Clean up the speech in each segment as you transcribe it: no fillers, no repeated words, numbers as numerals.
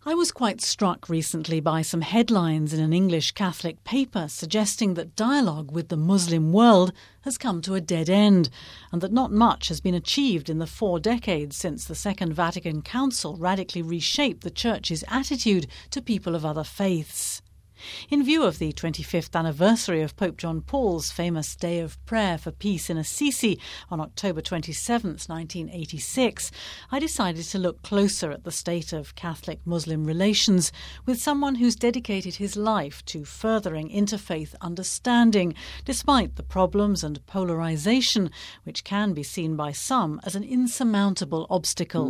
I was quite struck recently by some headlines in an English Catholic paper suggesting that dialogue with the Muslim world has come to a dead end and that not much has been achieved in the 4 decades since the Second Vatican Council radically reshaped the Church's attitude to people of other faiths. In view of the 25th anniversary of Pope John Paul's famous Day of Prayer for Peace in Assisi on October 27, 1986, I decided to look closer at the state of Catholic-Muslim relations with someone who's dedicated his life to furthering interfaith understanding, despite the problems and polarisation which can be seen by some as an insurmountable obstacle.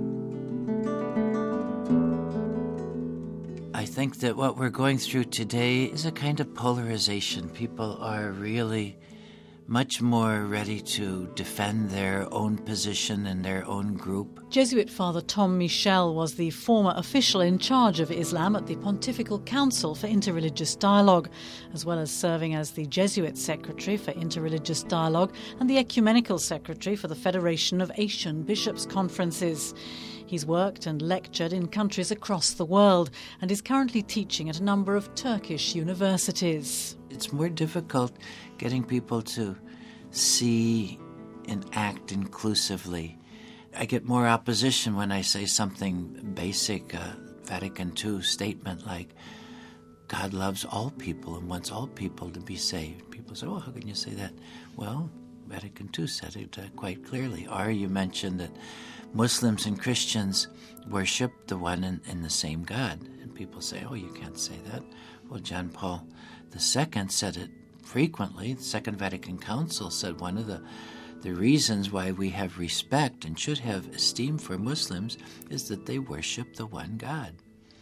I think that what we're going through today is a kind of polarization. People are really much more ready to defend their own position and their own group. Jesuit Father Tom Michel was the former official in charge of Islam at the Pontifical Council for Interreligious Dialogue, as well as serving as the Jesuit Secretary for Interreligious Dialogue and the Ecumenical Secretary for the Federation of Asian Bishops' Conferences. He's worked and lectured in countries across the world and is currently teaching at a number of Turkish universities. It's more difficult getting people to see and act inclusively. I get more opposition when I say something basic, Vatican II statement like, God loves all people and wants all people to be saved. People say, oh, how can you say that? Well, Vatican II said it quite clearly. Or you mentioned that Muslims and Christians worship the one and the same God. And people say, oh, you can't say that. Well, John Paul II said it frequently. The Second Vatican Council said one of the reasons why we have respect and should have esteem for Muslims is that they worship the one God.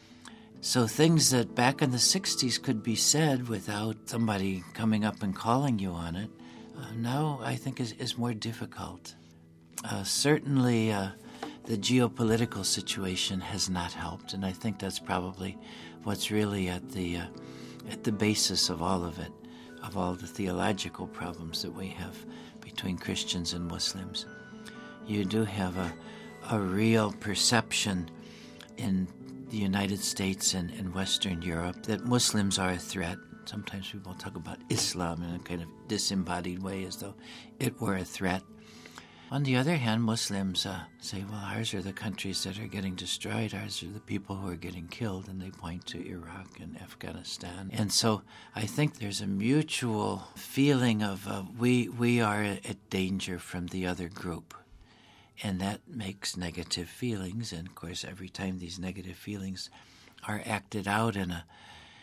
So things that back in the 60s could be said without somebody coming up and calling you on it, now I think is more difficult. Certainly the geopolitical situation has not helped, and I think that's probably what's really at the basis of all of it, of all the theological problems that we have between Christians and Muslims. You do have a real perception in the United States and in Western Europe that Muslims are a threat. Sometimes people talk about Islam in a kind of disembodied way as though it were a threat. On the other hand, Muslims say, well, ours are the countries that are getting destroyed, ours are the people who are getting killed, and they point to Iraq and Afghanistan. And so I think there's a mutual feeling of we are at danger from the other group. And that makes negative feelings, and of course every time these negative feelings are acted out in a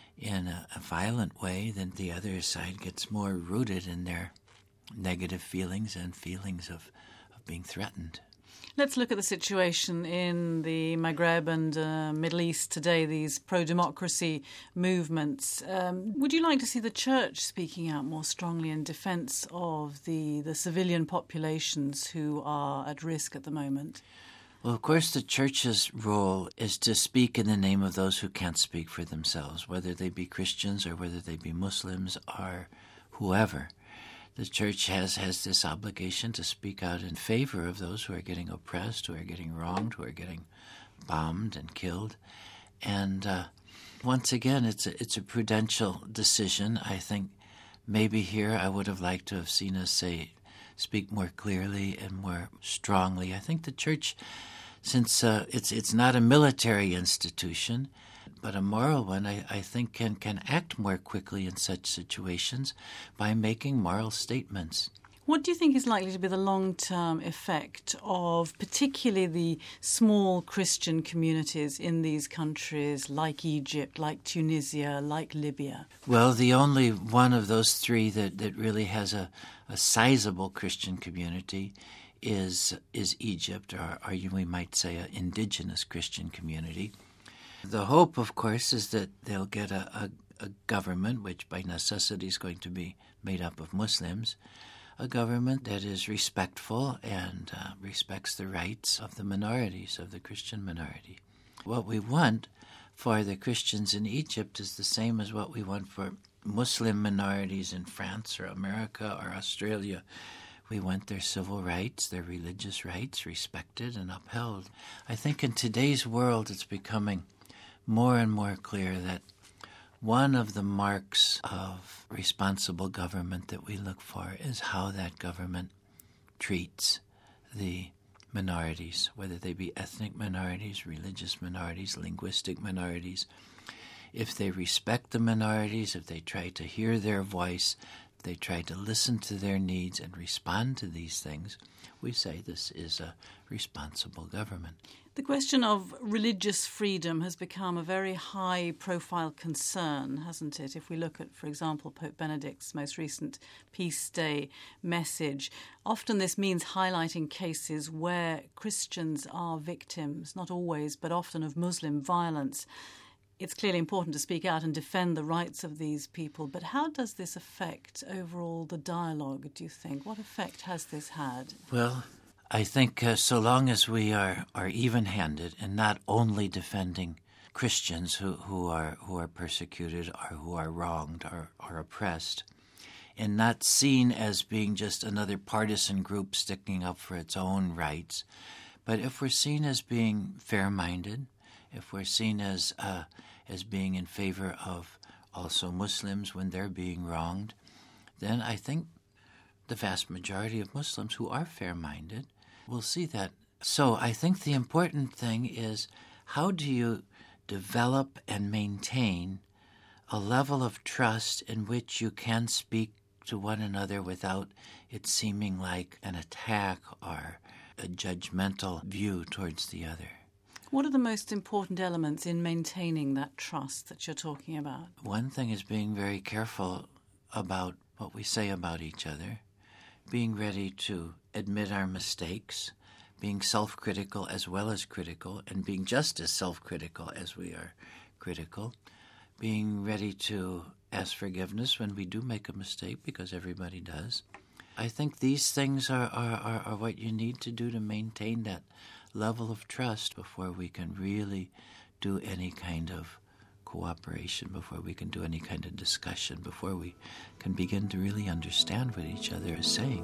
violent way, then the other side gets more rooted in their negative feelings and feelings of being threatened. Let's look at the situation in the Maghreb and Middle East today, these pro-democracy movements. Would you like to see the Church speaking out more strongly in defence of the civilian populations who are at risk at the moment? Well, of course, the Church's role is to speak in the name of those who can't speak for themselves, whether they be Christians or whether they be Muslims or whoever. The Church has this obligation to speak out in favor of those who are getting oppressed, who are getting wronged, who are getting bombed and killed. And once again, it's a prudential decision. I think maybe here I would have liked to have seen us speak more clearly and more strongly. I think the Church, since it's not a military institution, but a moral one, I think can act more quickly in such situations by making moral statements. What do you think is likely to be the long-term effect of particularly the small Christian communities in these countries like Egypt, like Tunisia, like Libya? Well, the only one of those three that really has a sizable Christian community is Egypt, or we might say an indigenous Christian community. The hope, of course, is that they'll get a government, which by necessity is going to be made up of Muslims, a government that is respectful and respects the rights of the minorities, of the Christian minority. What we want for the Christians in Egypt is the same as what we want for Muslim minorities in France or America or Australia. We want their civil rights, their religious rights respected and upheld. I think in today's world it's becoming more and more clear that one of the marks of responsible government that we look for is how that government treats the minorities, whether they be ethnic minorities, religious minorities, linguistic minorities. If they respect the minorities, if they try to hear their voice, if they try to listen to their needs and respond to these things, we say this is a responsible government. The question of religious freedom has become a very high-profile concern, hasn't it? If we look at, for example, Pope Benedict's most recent Peace Day message, often this means highlighting cases where Christians are victims, not always, but often of Muslim violence. It's clearly important to speak out and defend the rights of these people, but how does this affect overall the dialogue, do you think? What effect has this had? Well, I think so long as we are even-handed and not only defending Christians who are persecuted or who are wronged or are oppressed, and not seen as being just another partisan group sticking up for its own rights, but if we're seen as being fair-minded, if we're seen as being in favor of also Muslims when they're being wronged, then I think the vast majority of Muslims who are fair-minded will see that. So I think the important thing is, how do you develop and maintain a level of trust in which you can speak to one another without it seeming like an attack or a judgmental view towards the other? What are the most important elements in maintaining that trust that you're talking about? One thing is being very careful about what we say about each other, being ready to admit our mistakes, being self-critical as well as critical, and being just as self-critical as we are critical, being ready to ask forgiveness when we do make a mistake, because everybody does. I think these things are what you need to do to maintain that level of trust before we can really do any kind of cooperation, before we can do any kind of discussion, before we can begin to really understand what each other is saying.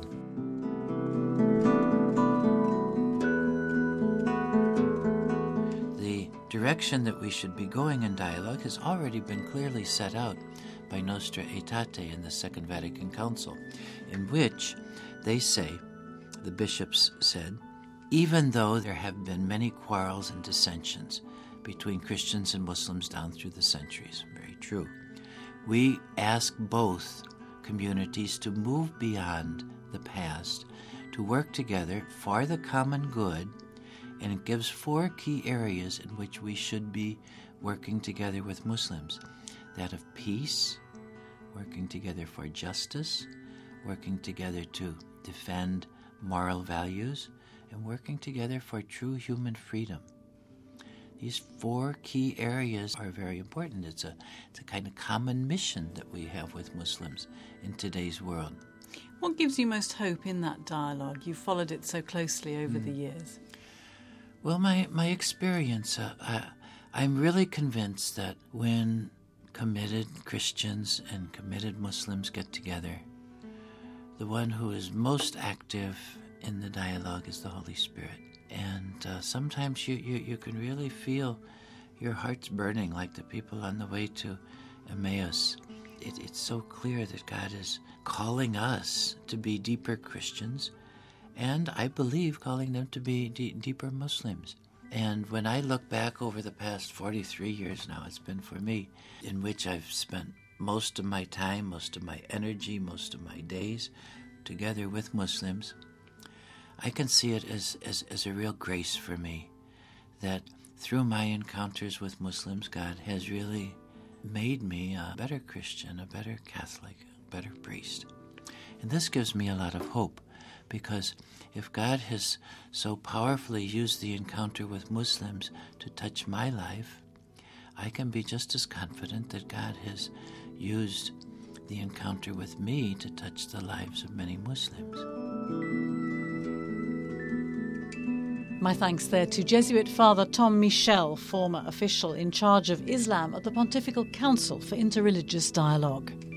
The direction that we should be going in dialogue has already been clearly set out by Nostra Aetate in the Second Vatican Council, in which they say, the bishops said, even though there have been many quarrels and dissensions between Christians and Muslims down through the centuries, very true, we ask both communities to move beyond the past, to work together for the common good, and it gives 4 key areas in which we should be working together with Muslims. That of peace, working together for justice, working together to defend moral values, and working together for true human freedom. These 4 key areas are very important. It's a kind of common mission that we have with Muslims in today's world. What gives you most hope in that dialogue? You've followed it so closely over the years. Well, my experience, I'm really convinced that when committed Christians and committed Muslims get together, the one who is most active in the dialogue is the Holy Spirit. And sometimes you can really feel your heart's burning like the people on the way to Emmaus. It's so clear that God is calling us to be deeper Christians, and I believe calling them to be deeper Muslims. And when I look back over the past 43 years now, it's been for me, in which I've spent most of my time, most of my energy, most of my days together with Muslims, I can see it as a real grace for me that through my encounters with Muslims, God has really made me a better Christian, a better Catholic, a better priest. And this gives me a lot of hope, because if God has so powerfully used the encounter with Muslims to touch my life, I can be just as confident that God has used the encounter with me to touch the lives of many Muslims. My thanks there to Jesuit Father Tom Michel, former official in charge of Islam at the Pontifical Council for Interreligious Dialogue.